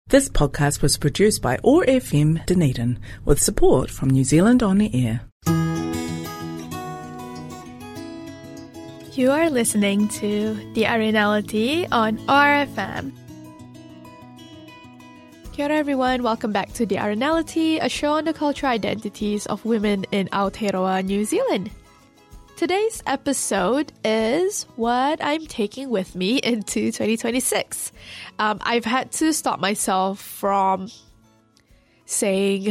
This podcast was produced by OAR FM Dunedin with support from New Zealand On Air. You are listening to The Arenality on OAR FM. Kia ora everyone, welcome back to The Arenality, a show on the cultural identities of women in Aotearoa, New Zealand. Today's episode is what I'm taking with me into 2026. I've had to stop myself from saying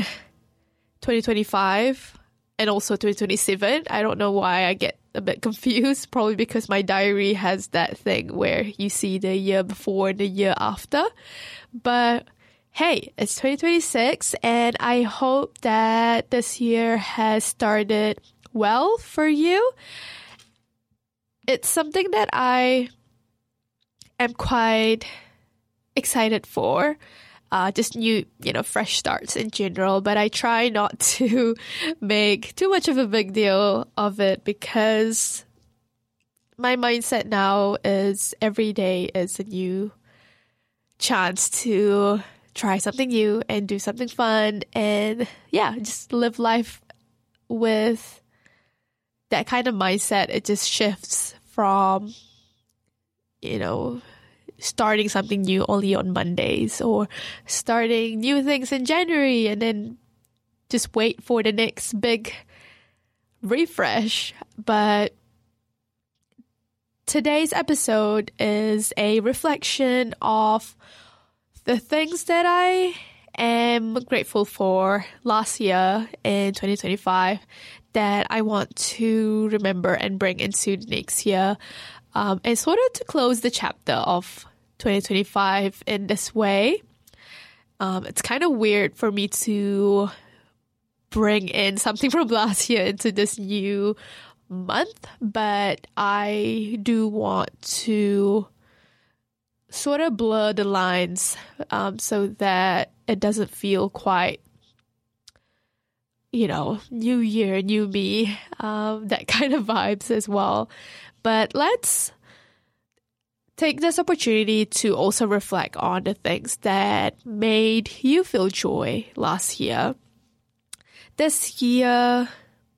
2025 and also 2027. I don't know why I get a bit confused, probably because my diary has that thing where you see the year before and the year after. But hey, it's 2026 and I hope that this year has started well for you. It's something that I am quite excited for. Just new, fresh starts in general, but I try not to make too much of a big deal of it because my mindset now is every day is a new chance to try something new and do something fun and just live life with that kind of mindset. It just shifts from, starting something new only on Mondays or starting new things in January and then just wait for the next big refresh. But today's episode is a reflection of the things that I am grateful for last year in 2025 that I want to remember and bring into the next year, and sort of to close the chapter of 2025 in this way. It's kind of weird for me to bring in something from last year into this new month, but I do want to sort of blur the lines so that it doesn't feel quite new year, new me, that kind of vibes as well. But let's take this opportunity to also reflect on the things that made you feel joy last year. This year,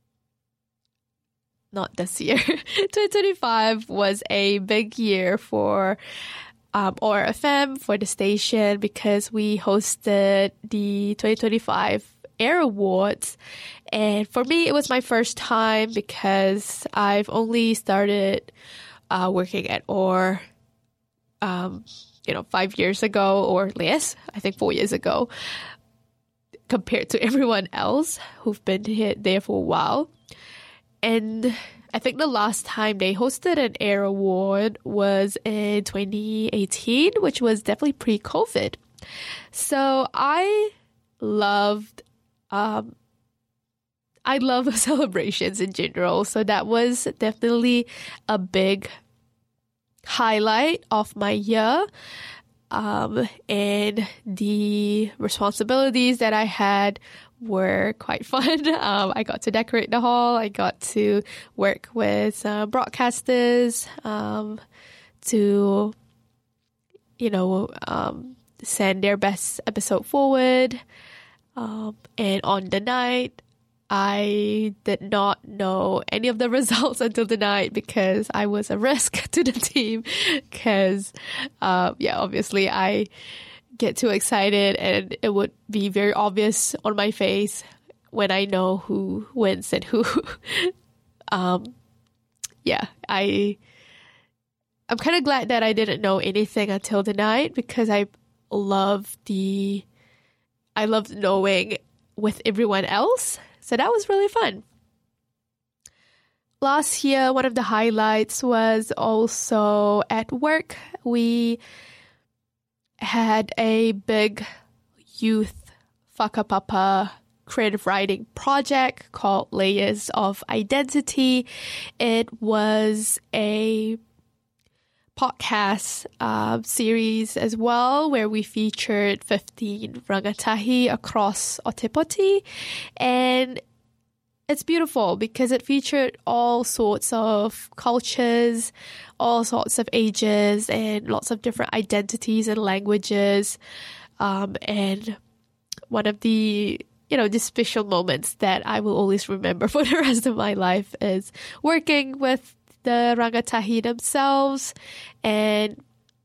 not this year, 2025 was a big year for OAR FM, for the station, because we hosted the 2025 Air Awards. And for me, it was my first time because I've only started working at OAR 5 years ago or less, I think 4 years ago, compared to everyone else who've been there for a while. And I think the last time they hosted an Air Award was in 2018, which was definitely pre-COVID. So I love celebrations in general. So that was definitely a big highlight of my year. And the responsibilities that I had were quite fun. I got to decorate the hall. I got to work with broadcasters to, send their best episode forward. And on the night, I did not know any of the results until the night because I was a risk to the team because, obviously I get too excited and it would be very obvious on my face when I know who wins and who. I'm kind of glad that I didn't know anything until the night because I loved knowing with everyone else. So that was really fun. Last year, one of the highlights was also at work. We had a big youth whakapapa creative writing project called Layers of Identity. It was a podcast series as well, where we featured 15 rangatahi across Otepoti. And it's beautiful because it featured all sorts of cultures, all sorts of ages, and lots of different identities and languages. And one of the, the special moments that I will always remember for the rest of my life is working with the Rangatahi themselves, and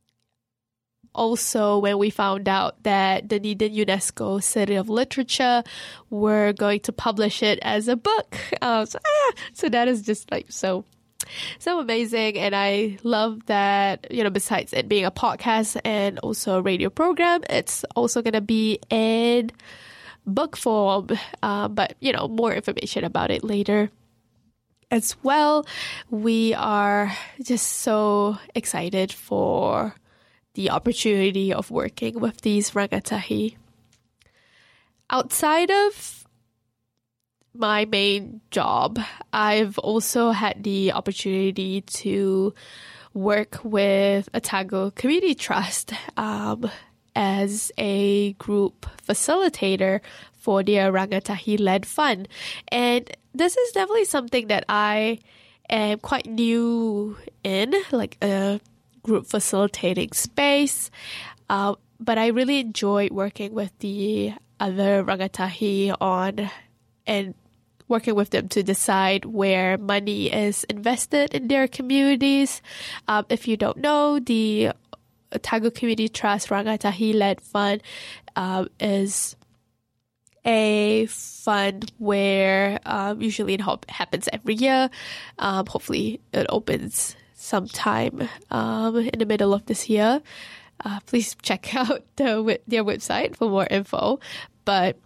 also when we found out that Dunedin UNESCO City of Literature were going to publish it as a book. So that is just like so amazing. And I love that, besides it being a podcast and also a radio program, it's also going to be in book form. But, more information about it later as well. We are just so excited for the opportunity of working with these rangatahi. Outside of my main job, I've also had the opportunity to work with Otago Community Trust as a group facilitator for their Rangatahi-led fund. And this is definitely something that I am quite new in, like a group facilitating space. But I really enjoyed working with the other Rangatahi on and working with them to decide where money is invested in their communities. If you don't know, the Otago Community Trust Rangatahi-led fund is a fund where usually it happens every year. Hopefully it opens sometime in the middle of this year. Please check out their website for more info. But,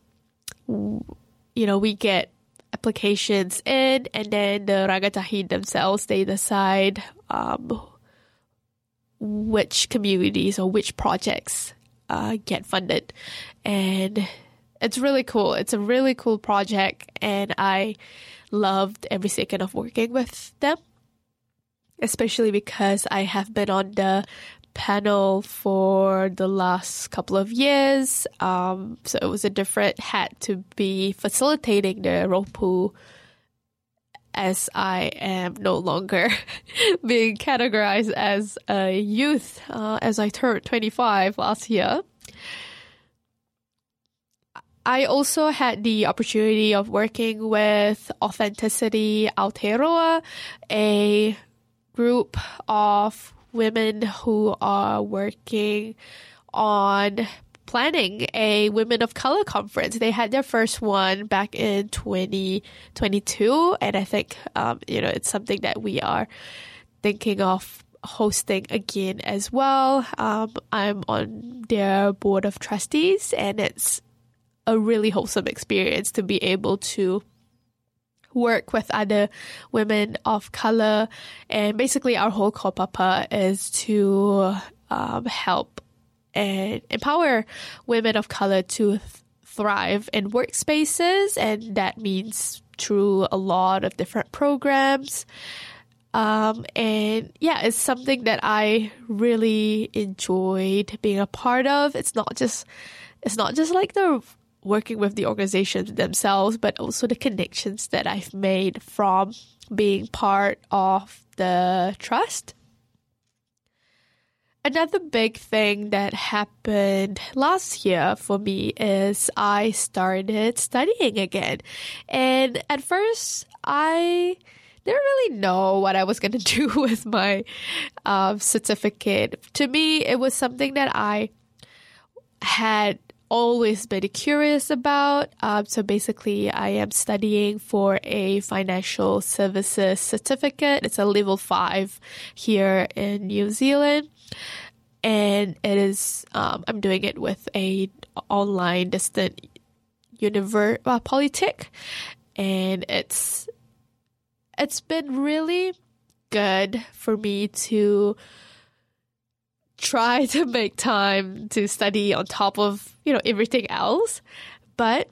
we get applications in, and then the Rangatahi themselves, they decide which communities or which projects get funded. And it's really cool. It's a really cool project, and I loved every second of working with them, especially because I have been on the panel for the last couple of years. So it was a different hat to be facilitating the Ropu, as I am no longer being categorized as a youth, as I turned 25 last year. I also had the opportunity of working with Authenticity Aotearoa, a group of women who are working on planning a Women of Color conference. They had their first one back in 2022, and I think, it's something that we are thinking of hosting again as well. I'm on their board of trustees, and it's a really wholesome experience to be able to work with other women of color. And basically our whole kaupapa is to help and empower women of color to thrive in workspaces, and that means through a lot of different programs. And yeah, it's something that I really enjoyed being a part of. It's not just like the working with the organizations themselves, but also the connections that I've made from being part of the trust. Another big thing that happened last year for me is I started studying again. And at first, I didn't really know what I was going to do with my certificate. To me, it was something that I had always been curious about. So basically, I am studying for a financial services certificate. It's a level 5 here in New Zealand. And it is, I'm doing it with a online distant polytech. And it's been really good for me to try to make time to study on top of, everything else. But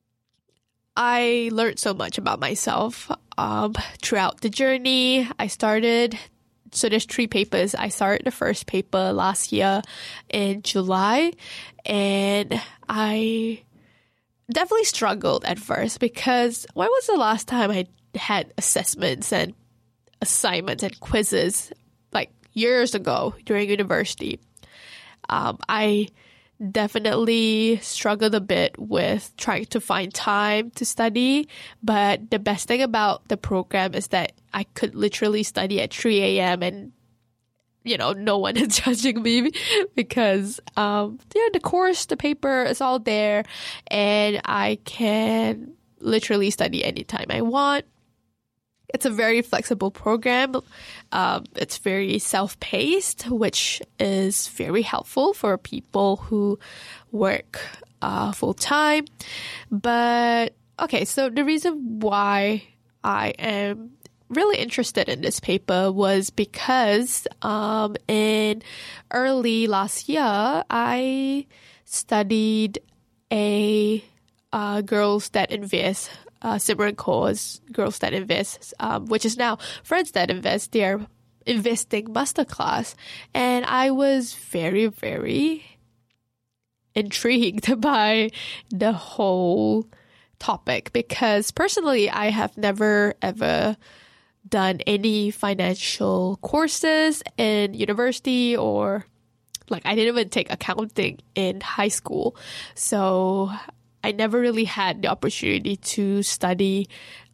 I learned so much about myself throughout the journey. So there's 3 papers. I started the first paper last year in July, and I definitely struggled at first because when was the last time I had assessments and assignments and quizzes, like years ago during university? I definitely struggled a bit with trying to find time to study. But the best thing about the program is that I could literally study at 3 a.m. and, no one is judging me because, the course, the paper is all there and I can literally study anytime I want. It's a very flexible program. It's very self-paced, which is very helpful for people who work full-time. But, okay, so the reason why I am really interested in this paper was because in early last year, I studied a Girls That Invest Simran Kaur's Girls That Invest, which is now Friends That Invest, their investing masterclass. And I was very, very intrigued by the whole topic because personally, I have never ever done any financial courses in university or I didn't even take accounting in high school. So I never really had the opportunity to study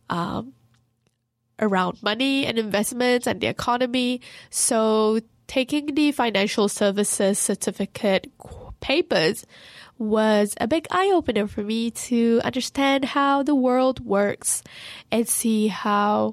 around money and investments and the economy. So taking the financial services certificate papers was a big eye-opener for me to understand how the world works and see how,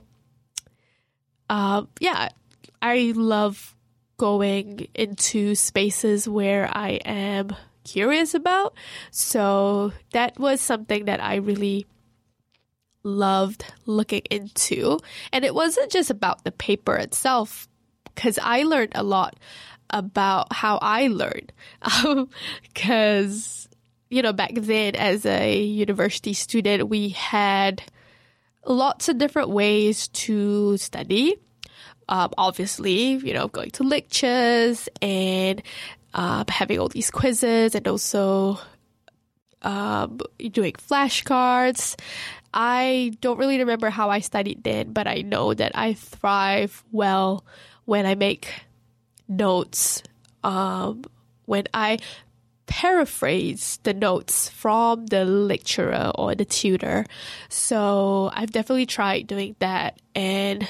I love going into spaces where I am curious about. So that was something that I really loved looking into. And it wasn't just about the paper itself, because I learned a lot about how I learned. Because, back then as a university student, we had lots of different ways to study. Obviously, going to lectures and having all these quizzes and also doing flashcards. I don't really remember how I studied then, but I know that I thrive well when I make notes, when I paraphrase the notes from the lecturer or the tutor. So I've definitely tried doing that and,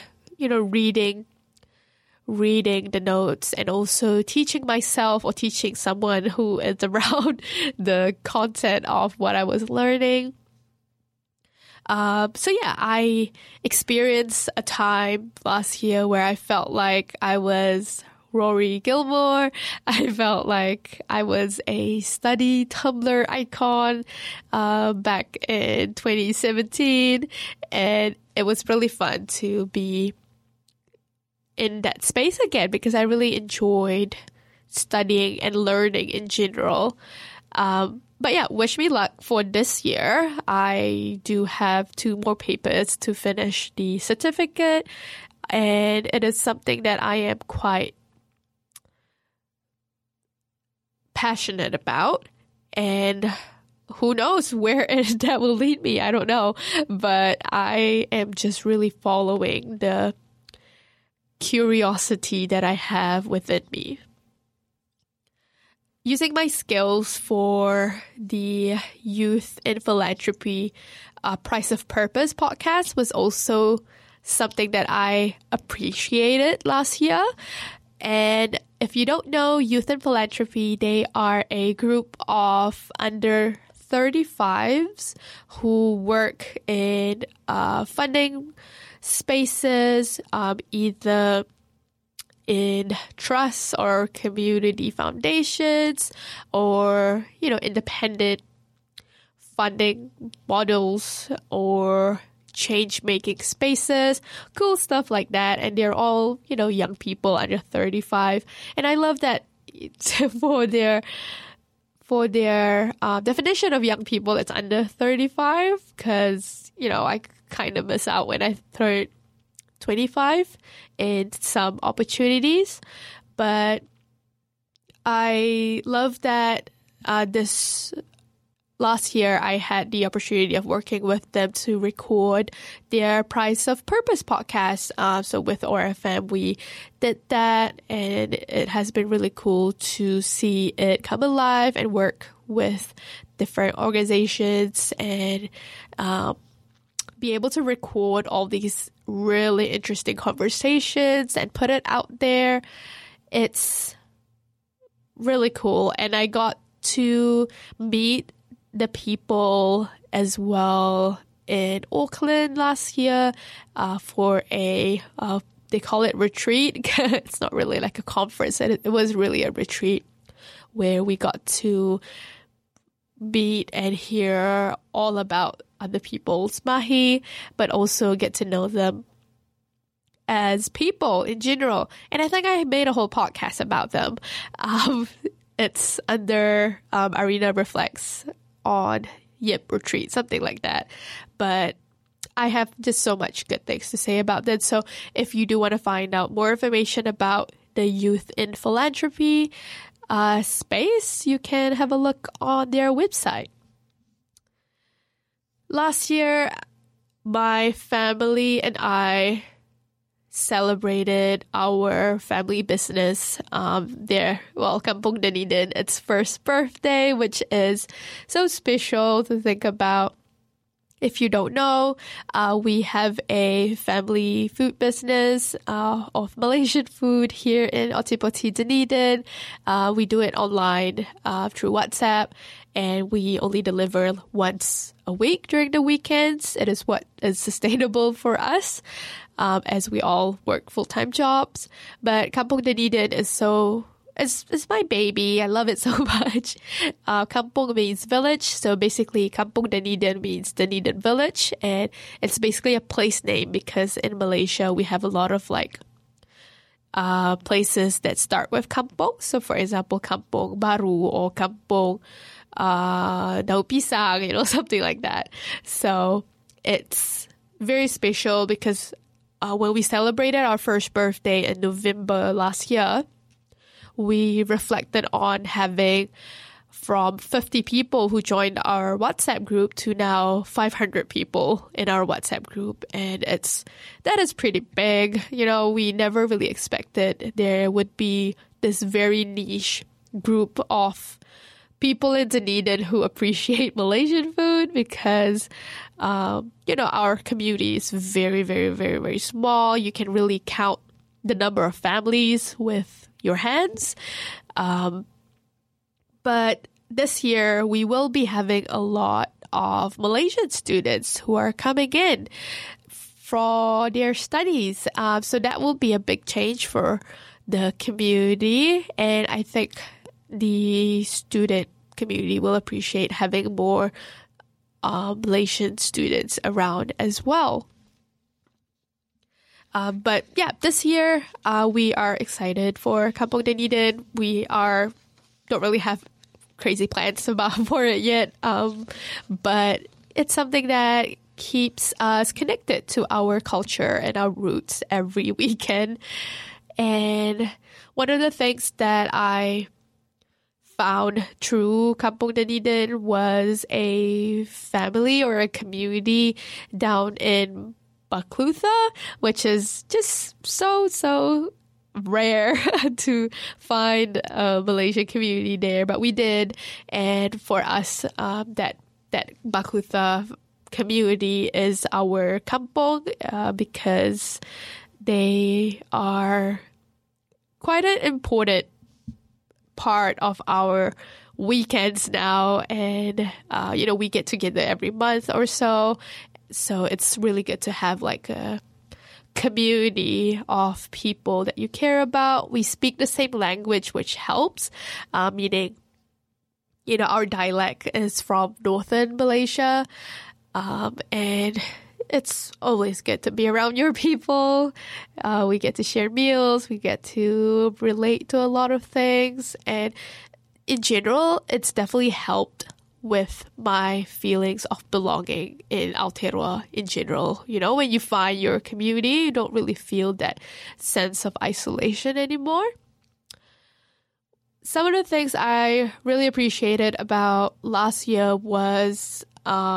reading the notes and also teaching myself or teaching someone who is around the content of what I was learning. I experienced a time last year where I felt like I was Rory Gilmore. I felt like I was a study Tumblr icon back in 2017. And it was really fun to be in that space again because I really enjoyed studying and learning in general. Wish me luck for this year. I do have 2 more papers to finish the certificate, and it is something that I am quite passionate about. And who knows where that will lead me? I don't know. But I am just really following the curiosity that I have within me. Using my skills for the Youth in Philanthropy Price of Purpose podcast was also something that I appreciated last year. And if you don't know Youth in Philanthropy, they are a group of under 35s who work in funding spaces, either in trusts or community foundations or, independent funding models or change-making spaces, cool stuff like that. And they're all, young people under 35. And I love that for their definition of young people, it's under 35 because, I kind of miss out when I turned 25 in some opportunities. But I love that this last year, I had the opportunity of working with them to record their Price of Purpose podcast. So with ORFM, we did that, and it has been really cool to see it come alive and work with different organizations and be able to record all these really interesting conversations and put it out there. It's really cool. And I got to meet the people as well in Auckland last year for a, they call it retreat. It's not really like a conference. It was really a retreat where we got to meet and hear all about other people's mahi, but also get to know them as people in general. And I think I made a whole podcast about them. It's under Arena Reflects on Yip Retreat, something like that. But I have just so much good things to say about that. So if you do want to find out more information about the Youth in Philanthropy space, you can have a look on their website. Last year, my family and I celebrated our family business there. Well, Kampung Dunedin, its first birthday, which is so special to think about. If you don't know, we have a family food business of Malaysian food here in Otipoti, Dunedin. We do it online through WhatsApp, and we only deliver once a week during the weekends. It is what is sustainable for us, as we all work full-time jobs. But Kampung Dunedin is it's my baby. I love it so much. Kampung means village. So basically, Kampung Dunedin means Dunedin village. And it's basically a place name because in Malaysia, we have a lot of places that start with kampung. So for example, Kampung Baru or Kampung Daun Pisang, something like that. So it's very special because when we celebrated our first birthday in November last year, we reflected on having from 50 people who joined our WhatsApp group to now 500 people in our WhatsApp group. And that is pretty big. We never really expected there would be this very niche group of people in Dunedin who appreciate Malaysian food because, our community is very, very, very, very small. You can really count the number of families with your hands. But this year, we will be having a lot of Malaysian students who are coming in for their studies. So that will be a big change for the community. And I think the student community will appreciate having more Malaysian students around as well. But yeah, this year we are excited for Kampung Dunedin. We don't really have crazy plans for it yet, but it's something that keeps us connected to our culture and our roots every weekend. And one of the things that I found through Kampung Dunedin was a family or a community down in Baklutha, which is just so rare to find a Malaysian community there, but we did. And for us, that Baklutha community is our kampong because they are quite an important part of our weekends now. And, we get together every month or so. So it's really good to have a community of people that you care about. We speak the same language, which helps, meaning, our dialect is from northern Malaysia. And it's always good to be around your people. We get to share meals. We get to relate to a lot of things. And in general, it's definitely helped with my feelings of belonging in Aotearoa in general. When you find your community, you don't really feel that sense of isolation anymore. some of the things I really appreciated about last year was,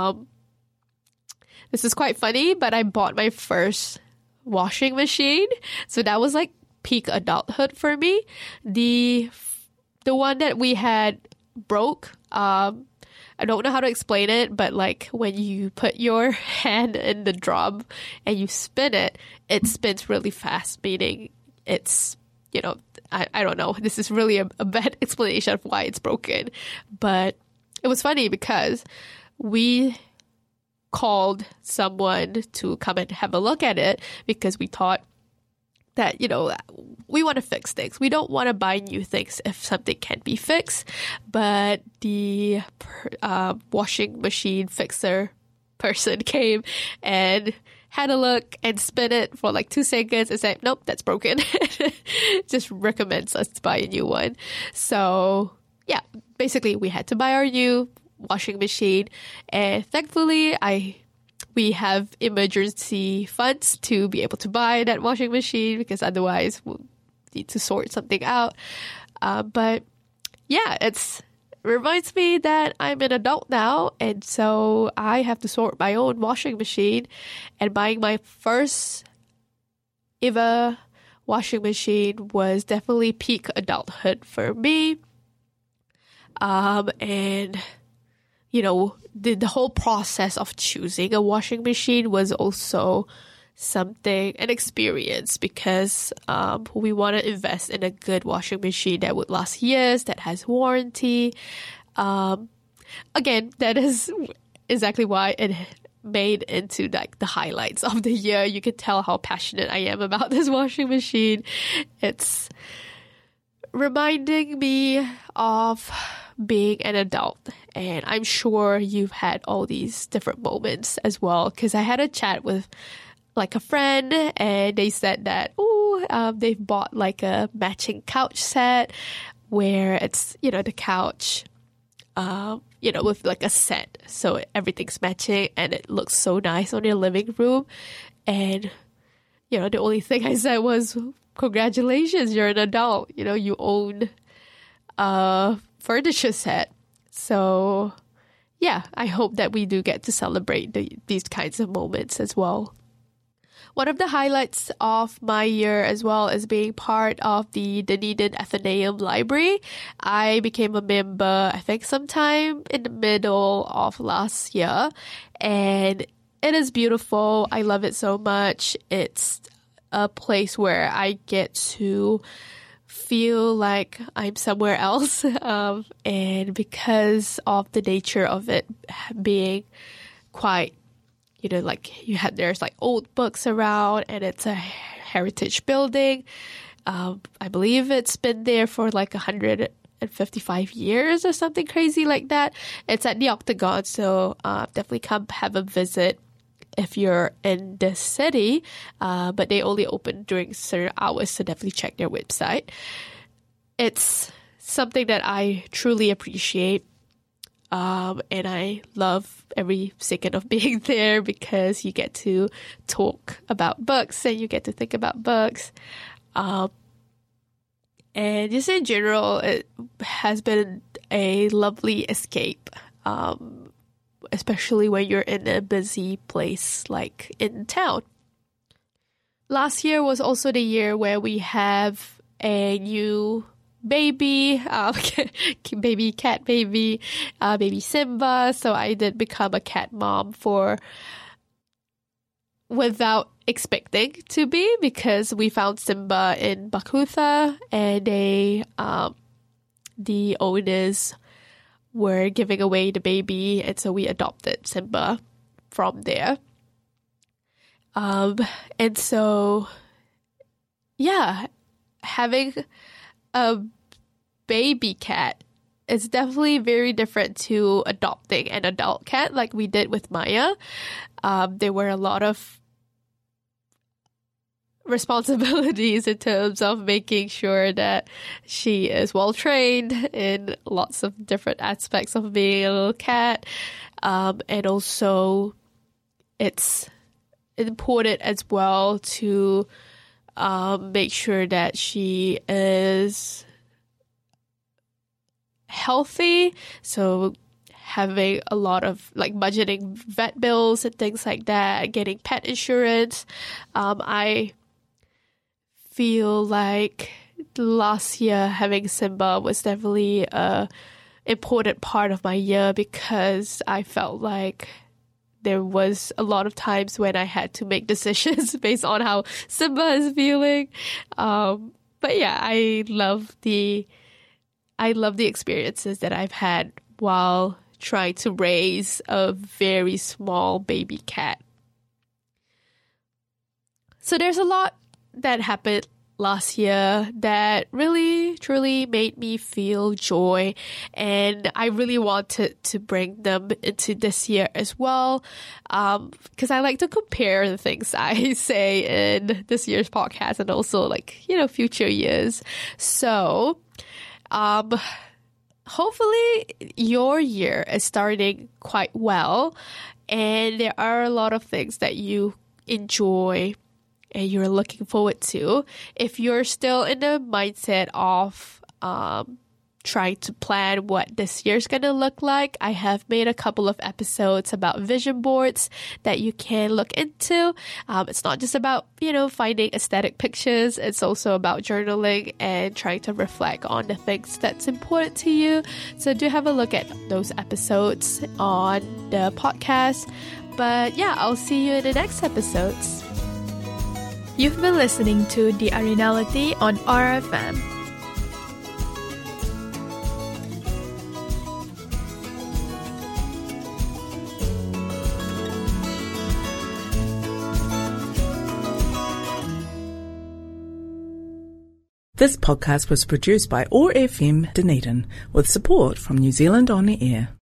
this is quite funny, but I bought my first washing machine. So that was like peak adulthood for me. The one that we had broke. I don't know how to explain it, but like when you put your hand in the drum and you spin it, it spins really fast, meaning it's, I don't know. This is really a bad explanation of why it's broken. But it was funny because we called someone to come and have a look at it because we thought that, we want to fix things. We don't want to buy new things if something can't be fixed. But the washing machine fixer person came and had a look and spin it for like 2 seconds and said, nope, that's broken. Just recommends us to buy a new one. So yeah, basically we had to buy our new washing machine, and thankfully we have emergency funds to be able to buy that washing machine, because otherwise we'll need to sort something out. But yeah, it reminds me that I'm an adult now, and so I have to sort my own washing machine, and buying my first ever washing machine was definitely peak adulthood for me. And the whole process of choosing a washing machine was also an experience, because we want to invest in a good washing machine that would last years, that has warranty. Again, that is exactly why it made into like the highlights of the year. You can tell how passionate I am about this washing machine. It's reminding me of being an adult, and I'm sure you've had all these different moments as well, because I had a chat with like a friend, and they said that they've bought like a matching couch set where it's the couch with like a set, so everything's matching and it looks so nice on your living room. And the only thing I said was, congratulations, you're an adult, you own a furniture set. So yeah, I hope that we do get to celebrate these kinds of moments as well. One of the highlights of my year as well is being part of the Dunedin Athenaeum Library. I became a member, I think sometime in the middle of last year, and it is beautiful. I love it so much. It's a place where I get to feel like I'm somewhere else, and because of the nature of it being quite, there's like old books around, and it's a heritage building. I believe it's been there for like 155 years or something crazy like that. It's at the Octagon, so definitely come have a visit if you're in the city, but they only open during certain hours, so definitely check their website. It's something that I truly appreciate, and I love every second of being there, because you get to talk about books and you get to think about books. And just in general, it has been a lovely escape, especially when you're in a busy place like in town. Last year was also the year where we have a new baby, baby Simba. So I did become a cat mom without expecting to be, because we found Simba in Bakutha, and the owners were giving away the baby, and so we adopted Simba from there. And so, yeah, having a baby cat is definitely very different to adopting an adult cat like we did with Maya. There were a lot of responsibilities in terms of making sure that she is well trained in lots of different aspects of being a little cat. And also it's important as well to make sure that she is healthy. So having a lot of like budgeting vet bills and things like that, getting pet insurance. I feel like last year having Simba was definitely a important part of my year because I felt like there was a lot of times when I had to make decisions based on how Simba is feeling. But yeah, I love the experiences that I've had while trying to raise a very small baby cat. So there's a lot that happened last year that really, truly made me feel joy. And I really wanted to bring them into this year as well. Because I like to compare the things I say in this year's podcast and also like, future years. So, hopefully your year is starting quite well. And there are a lot of things that you enjoy and you're looking forward to. If you're still in the mindset of trying to plan what this year's going to look like, I have made a couple of episodes about vision boards that you can look into. It's not just about, finding aesthetic pictures. It's also about journaling and trying to reflect on the things that's important to you. So do have a look at those episodes on the podcast. But yeah, I'll see you in the next episodes. You've been listening to The Arenality on RFM. This podcast was produced by OAR FM Dunedin with support from New Zealand On the Air.